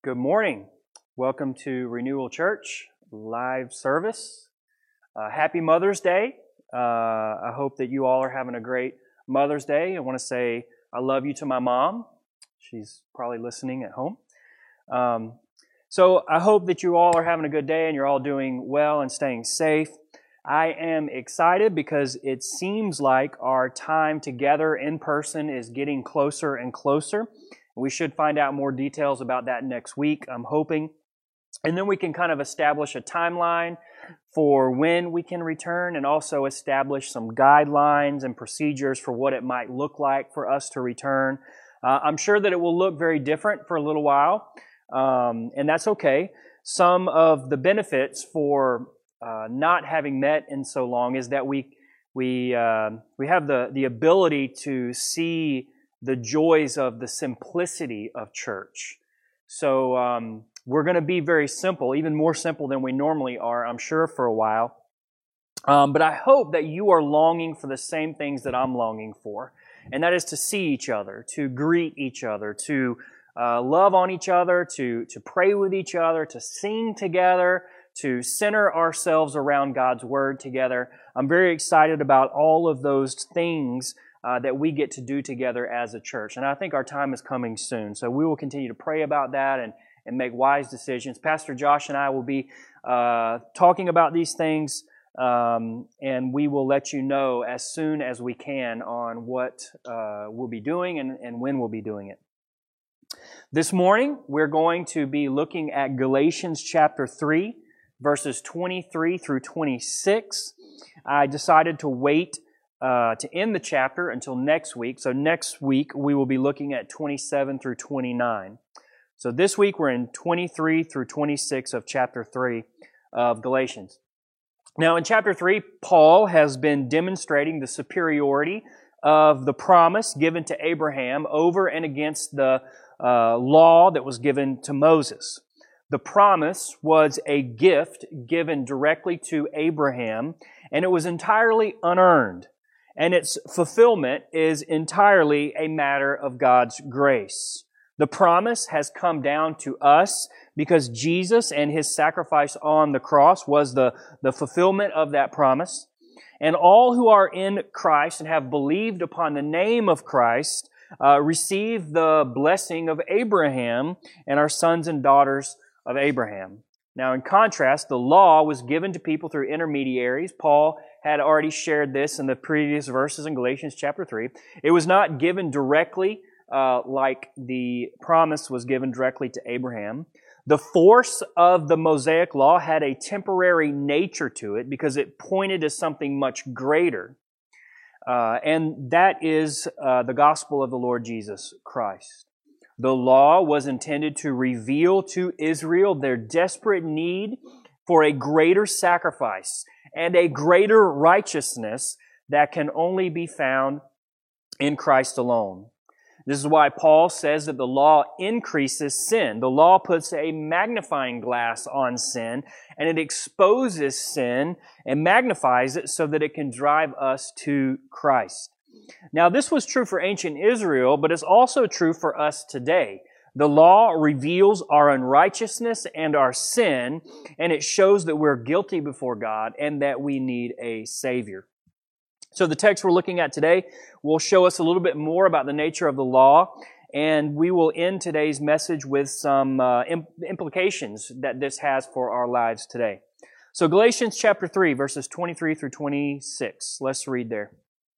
Good morning. Welcome to Renewal Church live service. Happy Mother's Day. I hope that you all are having a great Mother's Day. I want to say I love you to my mom. She's probably listening at home. So I hope that you all are having a good day and you're all doing well and staying safe. I am excited because it seems like our time together in person is getting closer and closer. We should find out more details about that next week, I'm hoping. And then we can kind of establish a timeline for when we can return and also establish some guidelines and procedures for what it might look like for us to return. I'm sure that it will look very different for a little while, and that's okay. Some of the benefits for not having met in so long is that we have the ability to see the joys of the simplicity of church. So we're going to be very simple, even more simple than we normally are, I'm sure, for a while. But I hope that you are longing for the same things that I'm longing for, and that is to see each other, to greet each other, to love on each other, to pray with each other, to sing together, to center ourselves around God's Word together. I'm very excited about all of those things that we get to do together as a church. And I think our time is coming soon. So we will continue to pray about that and make wise decisions. Pastor Josh and I will be talking about these things, and we will let you know as soon as we can on what we'll be doing and when we'll be doing it. This morning, we're going to be looking at Galatians chapter 3, verses 23 through 26. I decided to wait to end the chapter until next week. So next week, we will be looking at 27 through 29. So this week, we're in 23 through 26 of chapter 3 of Galatians. Now, in chapter 3, Paul has been demonstrating the superiority of the promise given to Abraham over and against the law that was given to Moses. The promise was a gift given directly to Abraham, and it was entirely unearned. And its fulfillment is entirely a matter of God's grace. The promise has come down to us because Jesus and His sacrifice on the cross was the fulfillment of that promise. And all who are in Christ and have believed upon the name of Christ receive the blessing of Abraham and are sons and daughters of Abraham. Now, in contrast, the law was given to people through intermediaries. Paul had already shared this in the previous verses in Galatians chapter 3. It was not given directly like the promise was given directly to Abraham. The force of the Mosaic law had a temporary nature to it because it pointed to something much greater. And that is the gospel of the Lord Jesus Christ. The law was intended to reveal to Israel their desperate need for a greater sacrifice and a greater righteousness that can only be found in Christ alone. This is why Paul says that the law increases sin. The law puts a magnifying glass on sin, and it exposes sin and magnifies it so that it can drive us to Christ. Now, this was true for ancient Israel, but it's also true for us today. The law reveals our unrighteousness and our sin, and it shows that we're guilty before God and that we need a Savior. So the text we're looking at today will show us a little bit more about the nature of the law, and we will end today's message with some implications that this has for our lives today. So Galatians chapter 3, verses 23 through 26. Let's read there.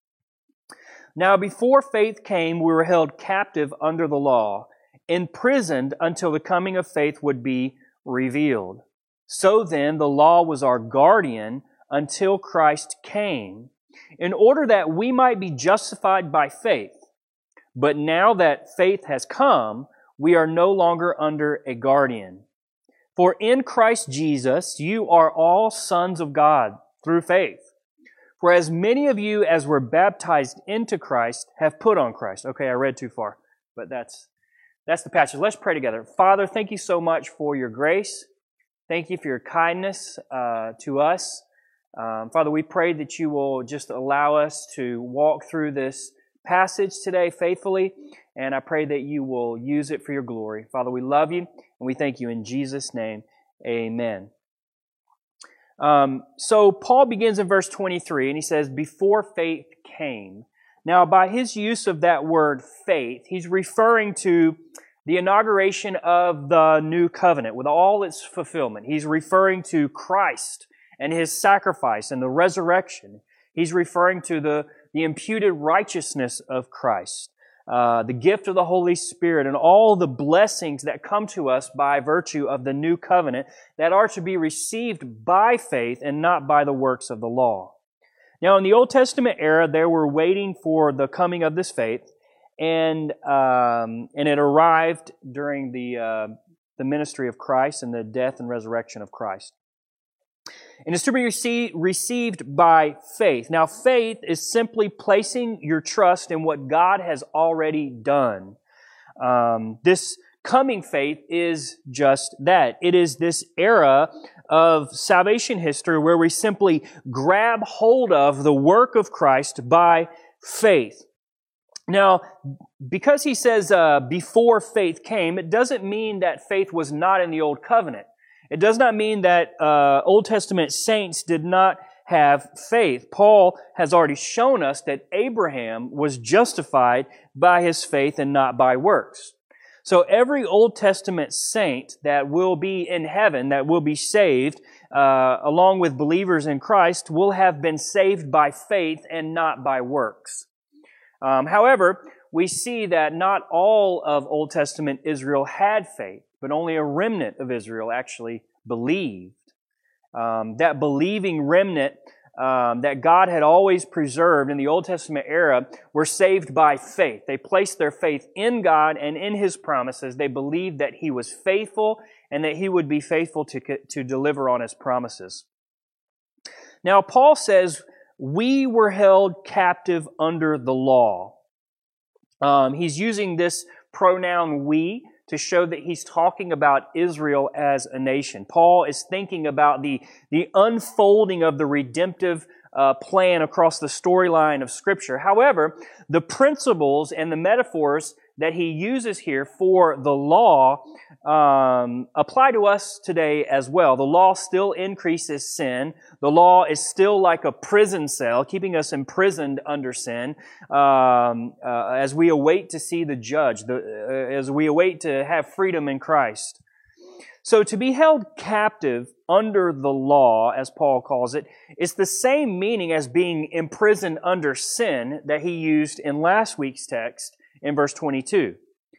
Now, before faith came, we were held captive under the law, imprisoned until the coming of faith would be revealed. So then, the law was our guardian until Christ came, in order that we might be justified by faith. But now that faith has come, we are no longer under a guardian. For in Christ Jesus, you are all sons of God through faith. For as many of you as were baptized into Christ have put on Christ. Okay, I read too far, but that's the passage. Let's pray together. Father, thank you so much for your grace. Thank you for your kindness to us. Father, we pray that you will just allow us to walk through this passage today faithfully and I pray that you will use it for your glory. Father, we love you, and we thank you in Jesus' name. Amen. So Paul begins in verse 23, and he says, before faith came. Now, by his use of that word faith, he's referring to the inauguration of the new covenant with all its fulfillment. He's referring to Christ and His sacrifice and the resurrection. He's referring to the imputed righteousness of Christ, the gift of the Holy Spirit, and all the blessings that come to us by virtue of the new covenant that are to be received by faith and not by the works of the law. Now, in the Old Testament era, they were waiting for the coming of this faith, and it arrived during the ministry of Christ and the death and resurrection of Christ. And it's to be received by faith. Now, faith is simply placing your trust in what God has already done. This coming faith is just that. It is this era of salvation history where we simply grab hold of the work of Christ by faith. Now, because he says before faith came, it doesn't mean that faith was not in the Old Covenant. It does not mean that Old Testament saints did not have faith. Paul has already shown us that Abraham was justified by his faith and not by works. So every Old Testament saint that will be in heaven, that will be saved, along with believers in Christ, will have been saved by faith and not by works. However, we see that not all of Old Testament Israel had faith, but only a remnant of Israel actually believed. That believing remnant that God had always preserved in the Old Testament era were saved by faith. They placed their faith in God and in His promises. They believed that He was faithful and that He would be faithful to deliver on His promises. Now, Paul says, we were held captive under the law. He's using this pronoun we to show that he's talking about Israel as a nation. Paul is thinking about the unfolding of the redemptive plan across the storyline of Scripture. However, the principles and the metaphors that he uses here for the law apply to us today as well. The law still increases sin. The law is still like a prison cell, keeping us imprisoned under sin as we await to see the judge, as we await to have freedom in Christ. So to be held captive under the law, as Paul calls it, is the same meaning as being imprisoned under sin that he used in last week's text in verse 22.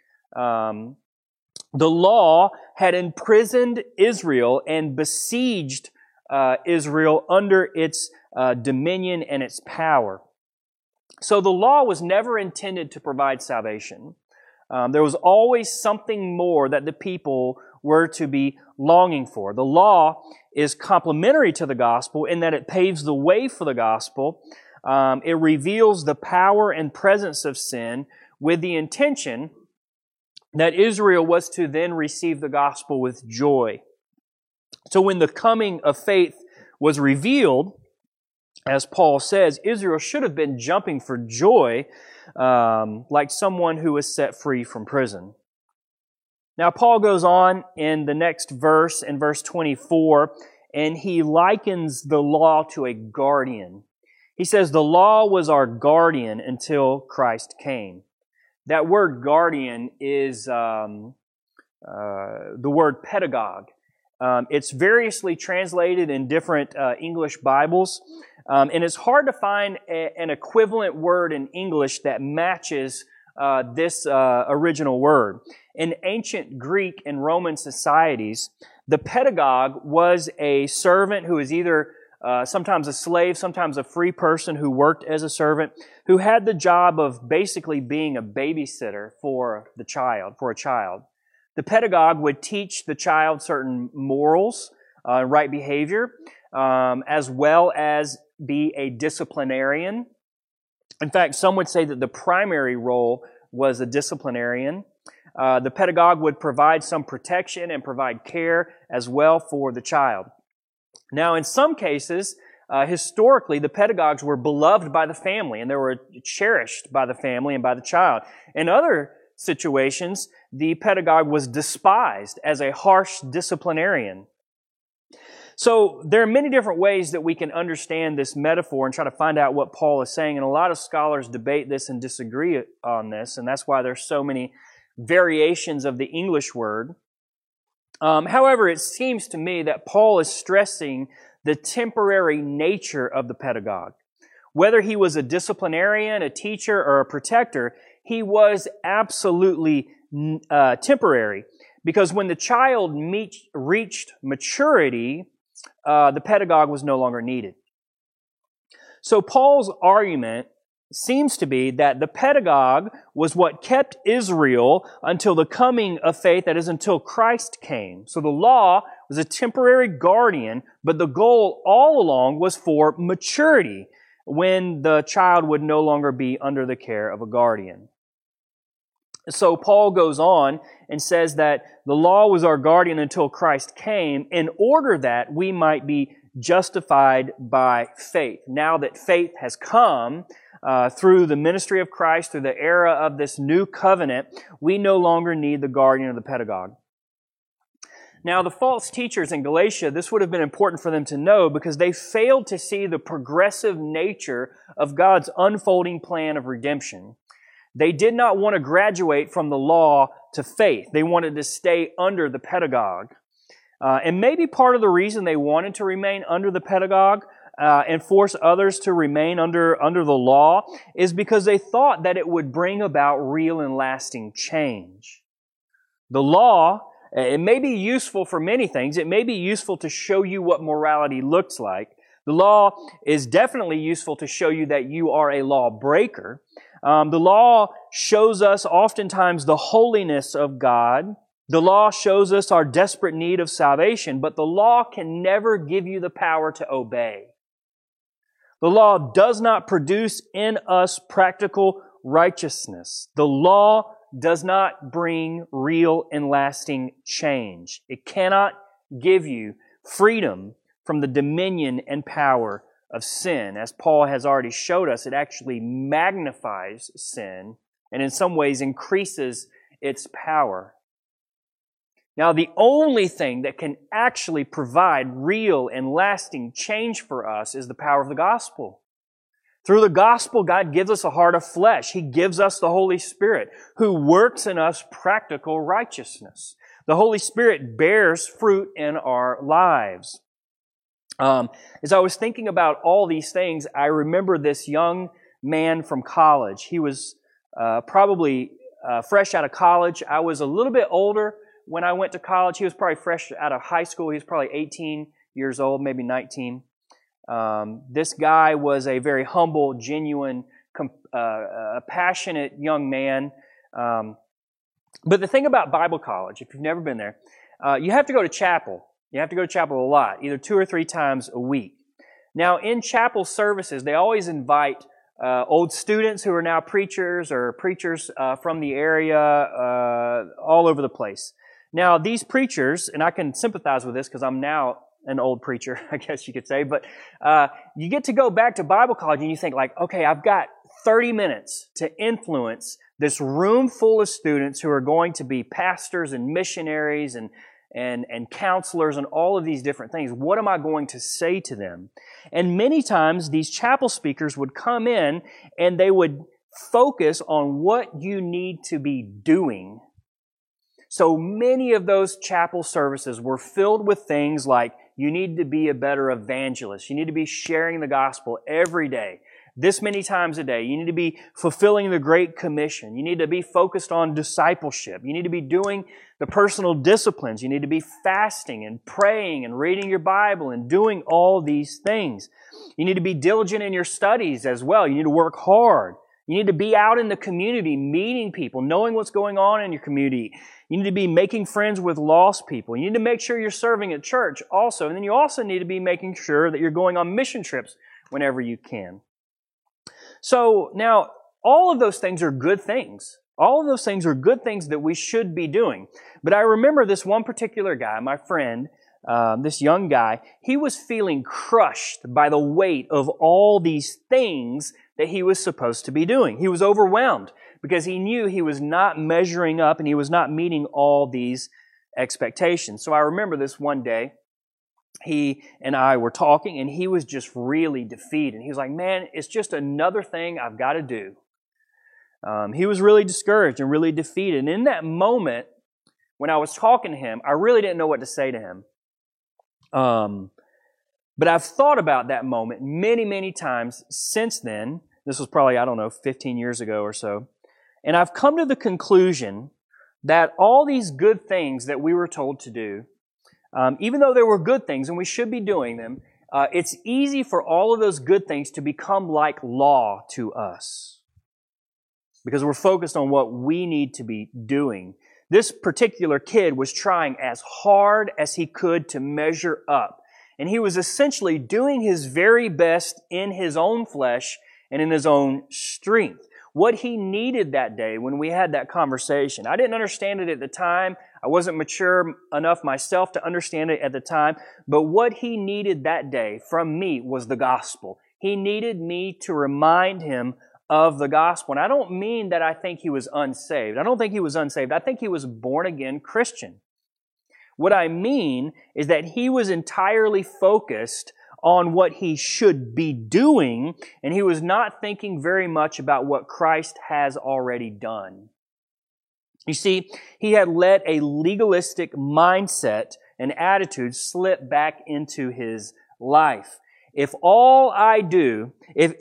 The law had imprisoned Israel and besieged Israel under its dominion and its power. So the law was never intended to provide salvation. There was always something more that the people were to be longing for. The law is complementary to the gospel in that it paves the way for the gospel. It reveals the power and presence of sin with the intention that Israel was to then receive the gospel with joy. So when the coming of faith was revealed, as Paul says, Israel should have been jumping for joy like someone who was set free from prison. Now, Paul goes on in the next verse, in verse 24, and he likens the law to a guardian. He says, the law was our guardian until Christ came. That word guardian is the word pedagogue. It's variously translated in different English Bibles, and it's hard to find an equivalent word in English that matches this original word. In ancient Greek and Roman societies, the pedagogue was a servant who was either sometimes a slave, sometimes a free person who worked as a servant, who had the job of basically being a babysitter for a child. The pedagogue would teach the child certain morals, right behavior, as well as be a disciplinarian. In fact, some would say that the primary role was a disciplinarian. The pedagogue would provide some protection and provide care as well for the child. Now, in some cases, historically, the pedagogues were beloved by the family and they were cherished by the family and by the child. In other situations, the pedagogue was despised as a harsh disciplinarian. So there are many different ways that we can understand this metaphor and try to find out what Paul is saying. And a lot of scholars debate this and disagree on this, and that's why there's so many variations of the English word. However, it seems to me that Paul is stressing the temporary nature of the pedagogue. Whether he was a disciplinarian, a teacher, or a protector, he was absolutely temporary. Because when the child reached maturity, the pedagogue was no longer needed. So Paul's argument seems to be that the pedagogue was what kept Israel until the coming of faith, that is, until Christ came. So the law was a temporary guardian, but the goal all along was for maturity, when the child would no longer be under the care of a guardian. So Paul goes on and says that the law was our guardian until Christ came, in order that we might be justified by faith. Now that faith has come, through the ministry of Christ, through the era of this new covenant, we no longer need the guardian of the pedagogue. Now, the false teachers in Galatia, this would have been important for them to know because they failed to see the progressive nature of God's unfolding plan of redemption. They did not want to graduate from the law to faith. They wanted to stay under the pedagogue. And maybe part of the reason they wanted to remain under the pedagogue and force others to remain under the law is because they thought that it would bring about real and lasting change. The law, it may be useful for many things. It may be useful to show you what morality looks like. The law is definitely useful to show you that you are a lawbreaker. The law shows us oftentimes the holiness of God. The law shows us our desperate need of salvation, but the law can never give you the power to obey. The law does not produce in us practical righteousness. The law does not bring real and lasting change. It cannot give you freedom from the dominion and power of sin. As Paul has already showed us, it actually magnifies sin and in some ways increases its power. Now, the only thing that can actually provide real and lasting change for us is the power of the gospel. Through the gospel, God gives us a heart of flesh. He gives us the Holy Spirit, who works in us practical righteousness. The Holy Spirit bears fruit in our lives. As I was thinking about all these things, I remember this young man from college. He was probably fresh out of college. I was a little bit older when I went to college. He was probably fresh out of high school. He was probably 18 years old, maybe 19. This guy was a very humble, genuine, passionate young man. But the thing about Bible college, if you've never been there, you have to go to chapel. You have to go to chapel a lot, either 2 or 3 times a week. Now, in chapel services, they always invite old students who are now preachers or preachers from the area all over the place. Now, these preachers, and I can sympathize with this because I'm now an old preacher, I guess you could say, but you get to go back to Bible college and you think like, okay, I've got 30 minutes to influence this room full of students who are going to be pastors and missionaries and counselors and all of these different things. What am I going to say to them? And many times these chapel speakers would come in and they would focus on what you need to be doing. So many of those chapel services were filled with things like you need to be a better evangelist. You need to be sharing the gospel every day, this many times a day. You need to be fulfilling the Great Commission. You need to be focused on discipleship. You need to be doing the personal disciplines. You need to be fasting and praying and reading your Bible and doing all these things. You need to be diligent in your studies as well. You need to work hard. You need to be out in the community, meeting people, knowing what's going on in your community. You need to be making friends with lost people. You need to make sure you're serving at church also. And then you also need to be making sure that you're going on mission trips whenever you can. So now, all of those things are good things. All of those things are good things that we should be doing. But I remember this one particular guy, my friend, this young guy, he was feeling crushed by the weight of all these things that he was supposed to be doing. He was overwhelmed because he knew he was not measuring up and he was not meeting all these expectations. So I remember this one day, he and I were talking, and he was just really defeated. He was like, man, it's just another thing I've got to do. He was really discouraged and really defeated. And in that moment, when I was talking to him, I really didn't know what to say to him. But I've thought about that moment many, many times since then. This was probably, 15 years ago or so. And I've come to the conclusion that all these good things that we were told to do, even though they were good things and we should be doing them, it's easy for all of those good things to become like law to us because we're focused on what we need to be doing. This particular kid was trying as hard as he could to measure up, and he was essentially doing his very best in his own flesh and in his own strength. What he needed that day when we had that conversation, I didn't understand it at the time. I wasn't mature enough myself to understand it at the time. But what he needed that day from me was the gospel. He needed me to remind him of the gospel. And I don't mean that I think he was unsaved. I don't think he was unsaved. I think he was a born-again Christian. What I mean is that he was entirely focused on what he should be doing, and he was not thinking very much about what Christ has already done. You see, he had let a legalistic mindset and attitude slip back into his life. If I do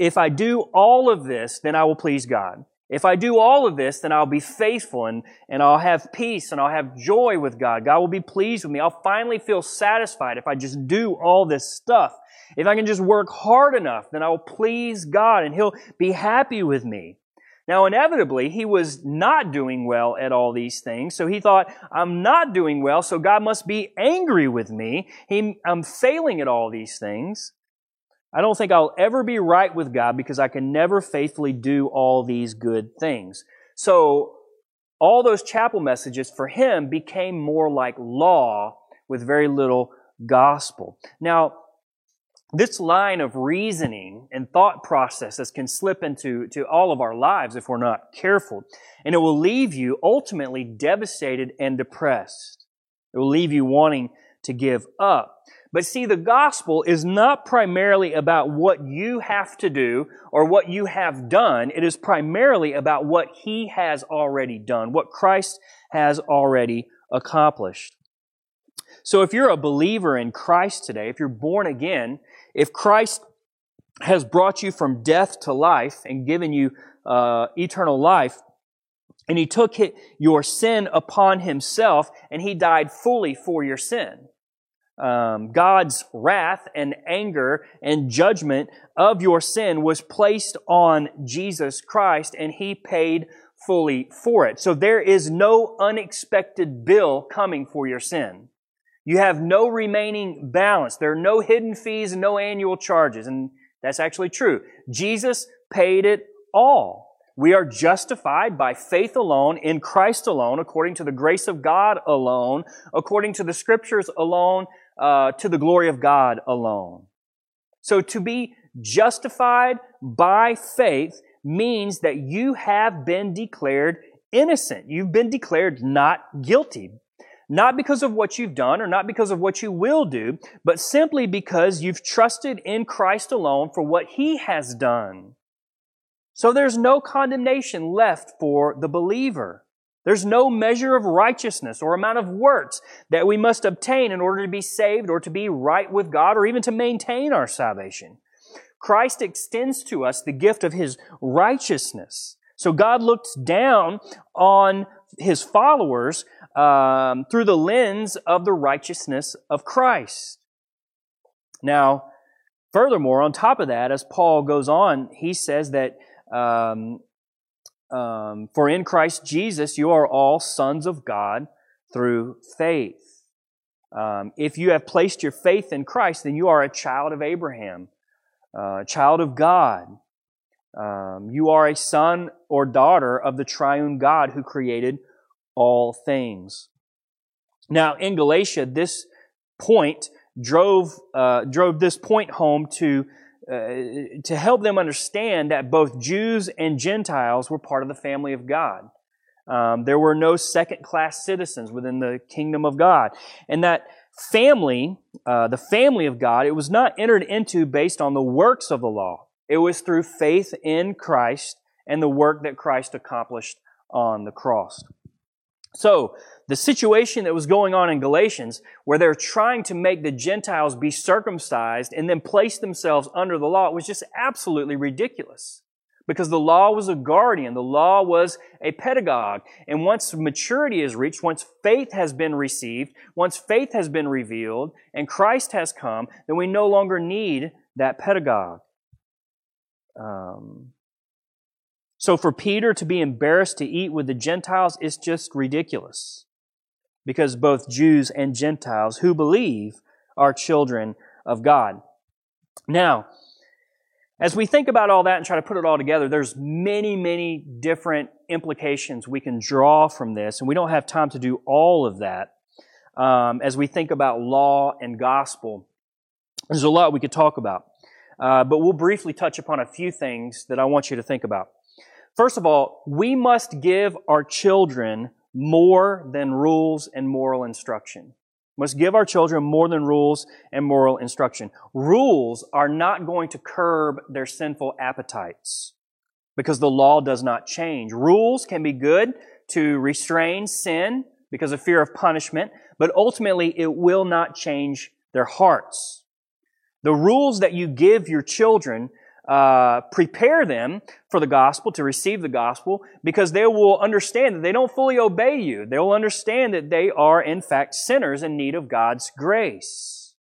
all of this, then I will please God. If I do all of this, then I'll be faithful and I'll have peace and I'll have joy with God. God will be pleased with me. I'll finally feel satisfied if I just do all this stuff. If I can just work hard enough, then I will please God and He'll be happy with me. Now, inevitably, he was not doing well at all these things. So he thought, I'm not doing well, so God must be angry with me. I'm failing at all these things. I don't think I'll ever be right with God because I can never faithfully do all these good things. So all those chapel messages for him became more like law with very little gospel. Now, this line of reasoning and thought processes can slip into all of our lives if we're not careful. And it will leave you ultimately devastated and depressed. It will leave you wanting to give up. But see, the gospel is not primarily about what you have to do or what you have done. It is primarily about what He has already done, what Christ has already accomplished. So if you're a believer in Christ today, if you're born again, if Christ has brought you from death to life and given you eternal life, and He took your sin upon Himself and He died fully for your sin, God's wrath and anger and judgment of your sin was placed on Jesus Christ, and He paid fully for it. So there is no unexpected bill coming for your sin. You have no remaining balance. There are no hidden fees and no annual charges. And that's actually true. Jesus paid it all. We are justified by faith alone, in Christ alone, according to the grace of God alone, according to the Scriptures alone, to the glory of God alone. So to be justified by faith means that you have been declared innocent. You've been declared not guilty. Not because of what you've done or not because of what you will do, but simply because you've trusted in Christ alone for what He has done. So there's no condemnation left for the believer. There's no measure of righteousness or amount of works that we must obtain in order to be saved or to be right with God or even to maintain our salvation. Christ extends to us the gift of His righteousness. So God looks down on His followers through the lens of the righteousness of Christ. Now, furthermore, on top of that, as Paul goes on, he says that for in Christ Jesus you are all sons of God through faith. If you have placed your faith in Christ, then you are a child of Abraham, a child of God. You are a son or daughter of the triune God who created all things. Now, in Galatia, this point drove this point home to to help them understand that both Jews and Gentiles were part of the family of God. There were no second-class citizens within the kingdom of God. And that family, the family of God, it was not entered into based on the works of the law. It was through faith in Christ and the work that Christ accomplished on the cross. So, the situation that was going on in Galatians, where they're trying to make the Gentiles be circumcised and then place themselves under the law, was just absolutely ridiculous. Because the law was a guardian, the law was a pedagogue. And once maturity is reached, once faith has been received, once faith has been revealed, and Christ has come, then we no longer need that pedagogue. So for Peter to be embarrassed to eat with the Gentiles is just ridiculous. Because both Jews and Gentiles who believe are children of God. Now, as we think about all that and try to put it all together, there's many, many different implications we can draw from this, and we don't have time to do all of that. As we think about law and gospel, there's a lot we could talk about. But we'll briefly touch upon a few things that I want you to think about. First of all, we must give our children more than rules and moral instruction. We must give our children more than rules and moral instruction. Rules are not going to curb their sinful appetites because the law does not change. Rules can be good to restrain sin because of fear of punishment, but ultimately it will not change their hearts. The rules that you give your children prepare them for the gospel, to receive the gospel, because they will understand that they don't fully obey you. They will understand that they are, in fact, sinners in need of God's grace.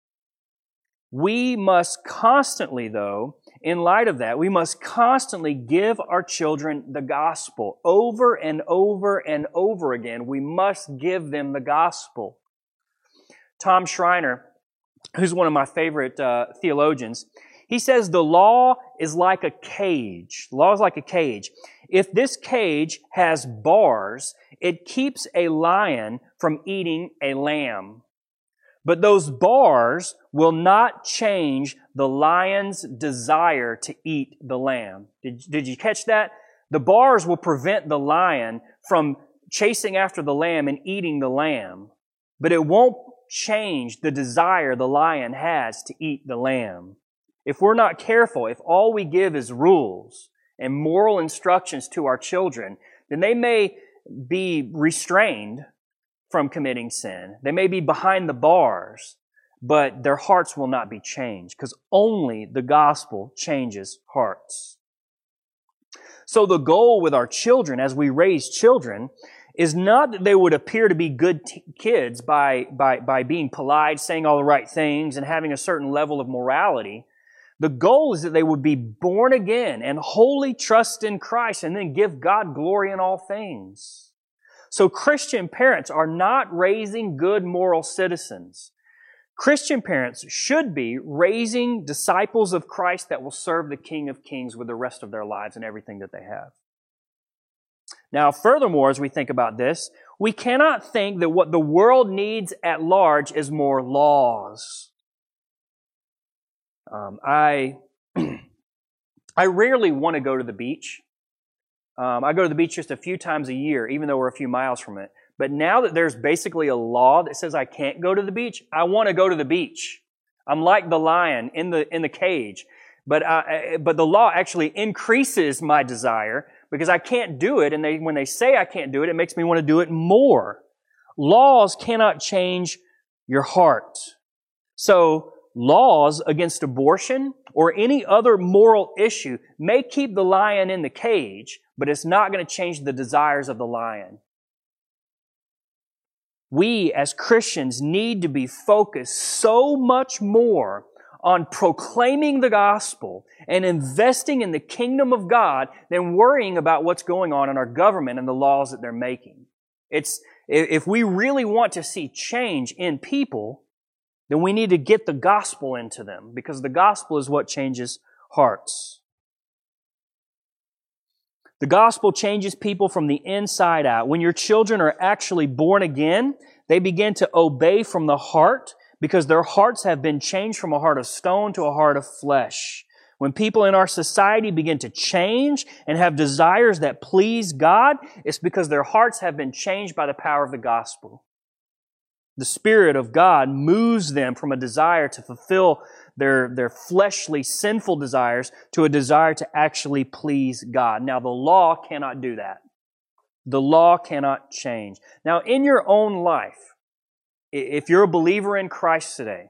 We must constantly, though, in light of that, we must constantly give our children the gospel. Over and over and over again, we must give them the gospel. Tom Schreiner, who's one of my favorite theologians, he says the law is like a cage. The law is like a cage. If this cage has bars, it keeps a lion from eating a lamb. But those bars will not change the lion's desire to eat the lamb. Did you catch that? The bars will prevent the lion from chasing after the lamb and eating the lamb. But it won't change the desire the lion has to eat the lamb. If we're not careful, if all we give is rules and moral instructions to our children, then they may be restrained from committing sin. They may be behind the bars, but their hearts will not be changed because only the gospel changes hearts. So the goal with our children as we raise children is not that they would appear to be good kids by being polite, saying all the right things, and having a certain level of morality. The goal is that they would be born again and wholly trust in Christ and then give God glory in all things. So Christian parents are not raising good moral citizens. Christian parents should be raising disciples of Christ that will serve the King of Kings with the rest of their lives and everything that they have. Now, furthermore, as we think about this, we cannot think that what the world needs at large is more laws. I rarely want to go to the beach. I go to the beach just a few times a year, even though we're a few miles from it. But now that there's basically a law that says I can't go to the beach, I want to go to the beach. I'm like the lion in the cage. But the law actually increases my desire because I can't do it. And when they say I can't do it, it makes me want to do it more. Laws cannot change your heart. So laws against abortion or any other moral issue may keep the lion in the cage, but it's not going to change the desires of the lion. We as Christians need to be focused so much more on proclaiming the gospel and investing in the kingdom of God than worrying about what's going on in our government and the laws that they're making. If we really want to see change in people, then we need to get the gospel into them because the gospel is what changes hearts. The gospel changes people from the inside out. When your children are actually born again, they begin to obey from the heart because their hearts have been changed from a heart of stone to a heart of flesh. When people in our society begin to change and have desires that please God, it's because their hearts have been changed by the power of the gospel. The Spirit of God moves them from a desire to fulfill their fleshly, sinful desires to a desire to actually please God. Now, the law cannot do that. The law cannot change. Now, in your own life, if you're a believer in Christ today,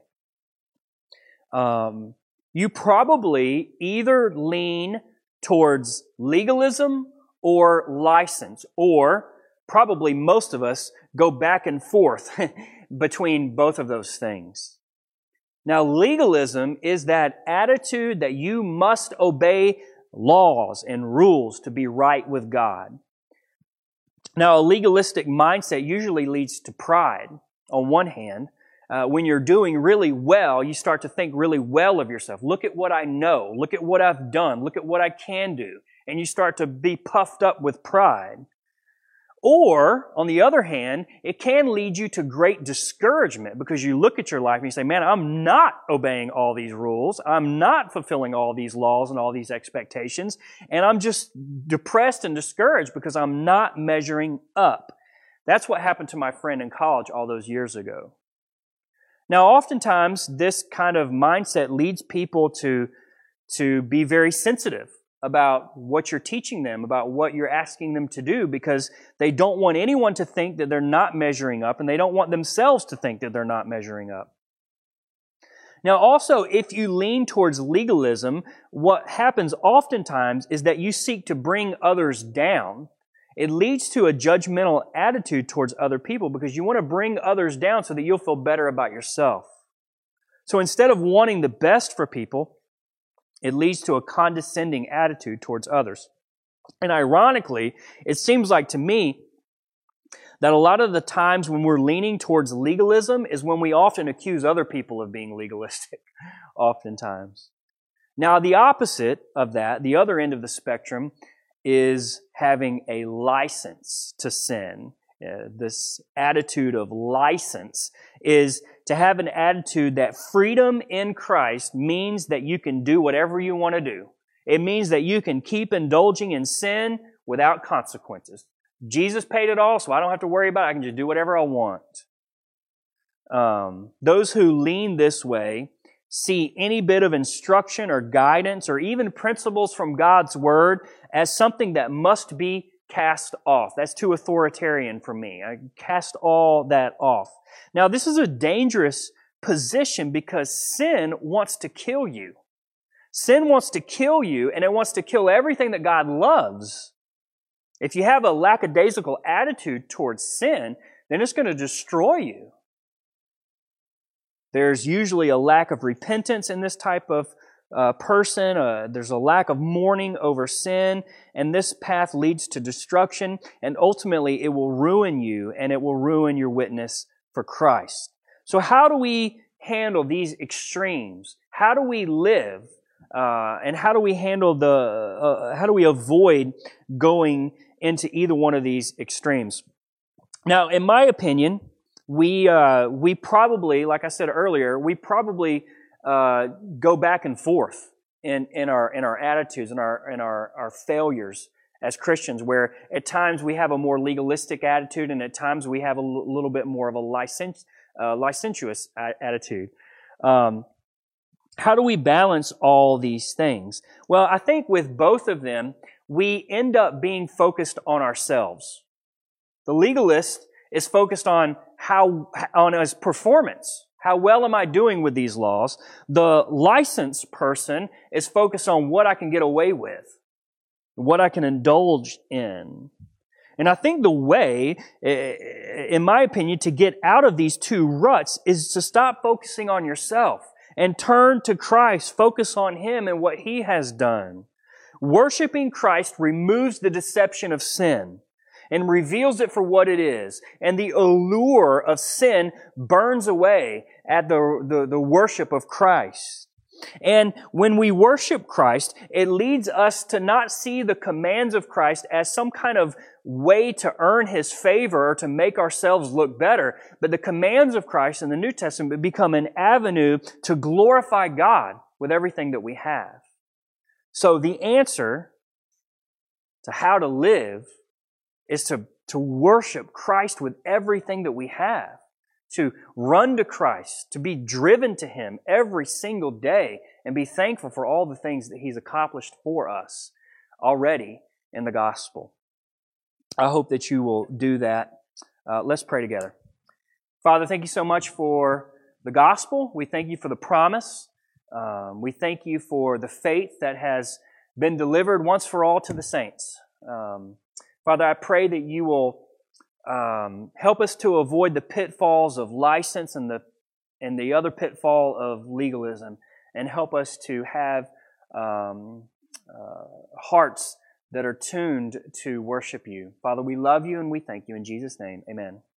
you probably either lean towards legalism or license, or probably most of us go back and forth between both of those things. Now, legalism is that attitude that you must obey laws and rules to be right with God. Now, a legalistic mindset usually leads to pride. On one hand, when you're doing really well, you start to think really well of yourself. Look at what I know. Look at what I've done. Look at what I can do. And you start to be puffed up with pride. Or, on the other hand, it can lead you to great discouragement because you look at your life and you say, man, I'm not obeying all these rules. I'm not fulfilling all these laws and all these expectations. And I'm just depressed and discouraged because I'm not measuring up. That's what happened to my friend in college all those years ago. Now, oftentimes, this kind of mindset leads people to be very sensitive about what you're teaching them, about what you're asking them to do, because they don't want anyone to think that they're not measuring up, and they don't want themselves to think that they're not measuring up. Now, also, if you lean towards legalism, what happens oftentimes is that you seek to bring others down. It leads to a judgmental attitude towards other people because you want to bring others down so that you'll feel better about yourself. So instead of wanting the best for people, it leads to a condescending attitude towards others. And ironically, it seems like to me that a lot of the times when we're leaning towards legalism is when we often accuse other people of being legalistic, oftentimes. Now, the opposite of that, the other end of the spectrum, is having a license to sin. This attitude of license is to have an attitude that freedom in Christ means that you can do whatever you want to do. It means that you can keep indulging in sin without consequences. Jesus paid it all, so I don't have to worry about it. I can just do whatever I want. Those who lean this way see any bit of instruction or guidance or even principles from God's Word as something that must be cast off. That's too authoritarian for me. I cast all that off. Now, this is a dangerous position because sin wants to kill you. Sin wants to kill you, and it wants to kill everything that God loves. If you have a lackadaisical attitude towards sin, then it's going to destroy you. There's usually a lack of repentance in this type of person. There's a lack of mourning over sin, and this path leads to destruction, and ultimately it will ruin you, and it will ruin your witness for Christ. So how do we handle these extremes? How do we live? And how do we handle how do we avoid going into either one of these extremes? Now, in my opinion, we probably, like I said earlier, we probably go back and forth in our attitudes and our failures as Christians, where at times we have a more legalistic attitude and at times we have a little bit more of a licentious attitude. How do we balance all these things? Well, I think with both of them, we end up being focused on ourselves. The legalist is focused on his performance. How well am I doing with these laws? The licensed person is focused on what I can get away with, what I can indulge in. And I think the way, in my opinion, to get out of these two ruts is to stop focusing on yourself and turn to Christ, focus on Him and what He has done. Worshiping Christ removes the deception of sin and reveals it for what it is. And the allure of sin burns away at the worship of Christ. And when we worship Christ, it leads us to not see the commands of Christ as some kind of way to earn His favor or to make ourselves look better. But the commands of Christ in the New Testament become an avenue to glorify God with everything that we have. So the answer to how to live is to worship Christ with everything that we have, to run to Christ, to be driven to Him every single day, and be thankful for all the things that He's accomplished for us already in the gospel. I hope that you will do that. Let's pray together. Father, thank you so much for the gospel. We thank you for the promise. We thank you for the faith that has been delivered once for all to the saints. Father, I pray that you will help us to avoid the pitfalls of license and the other pitfall of legalism, and help us to have hearts that are tuned to worship you. Father, we love you and we thank you. In Jesus' name, amen.